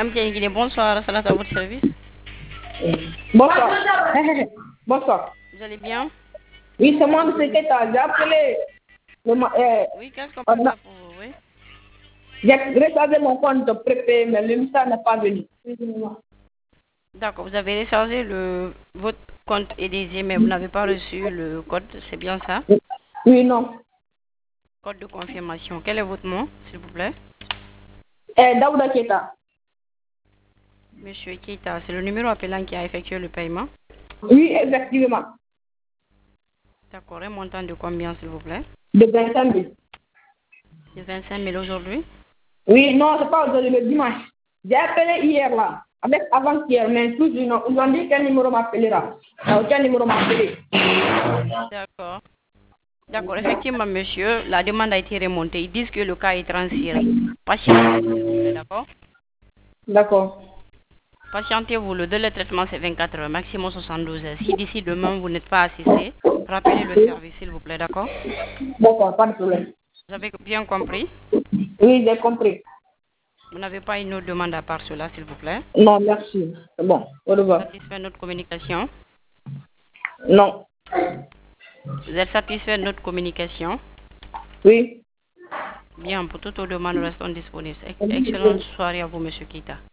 MTN Guinée, bonsoir, Salat à votre service. Bonsoir. Bonsoir. Vous allez bien? Oui, c'est moi, M. Keta. J'ai appelé. Oui, qu'est-ce qu'on peut faire pour vous? Oui. J'ai rechargé mon compte préfet, mais le message n'est pas venu. D'accord, vous avez rechargé votre compte EDG, mais vous n'avez pas reçu le code, c'est bien ça? Oui, non. Code de confirmation. Quel est votre nom, s'il vous plaît? Daouda Keta. Monsieur Keita, c'est le numéro appelant qui a effectué le paiement? Oui, effectivement. D'accord, un montant de combien, s'il vous plaît? De 25 000. De 25 000 aujourd'hui? Oui, non, c'est pas aujourd'hui, le dimanche. J'ai appelé hier là, avec avant-hier, mais toujours, ils ont dit quel numéro m'appellera. Quel numéro m'appelait. D'accord. D'accord, effectivement, monsieur, la demande a été remontée. Ils disent que le cas est transféré. Patientez, s'il vous plaît, d'accord? D'accord. Patientez-vous, le délai de traitement c'est 24 heures, maximum 72 heures. Si d'ici demain vous n'êtes pas assisté, rappelez le service, s'il vous plaît, d'accord? D'accord, pas de problème. Vous avez bien compris? Oui, j'ai compris. Vous n'avez pas une autre demande à part cela, s'il vous plaît? Non, merci. C'est bon, au revoir. Satisfait de notre communication? Non. Vous êtes satisfait de notre communication? Oui. Bien, pour toutes vos demandes, nous restons disponibles. Excellente soirée à vous, monsieur Kita.